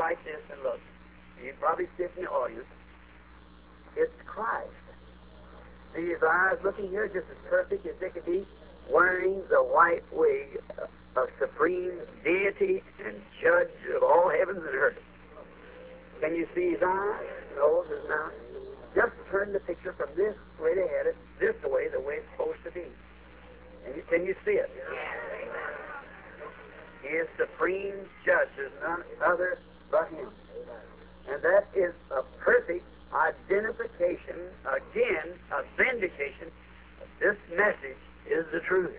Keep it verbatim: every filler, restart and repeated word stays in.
like this and look. You probably sit in the audience. It's Christ. See his eyes looking here just as perfect as they could be, wearing the white wig of supreme deity and judge of all heavens and earth. Can you see his eyes, nose, his mouth? Just turn the picture from this way they had it, this way, the way it's supposed to be. And you, can you see it? He is supreme judge. There's none other but him. And that is a perfect identification, again, a vindication. This message is the truth.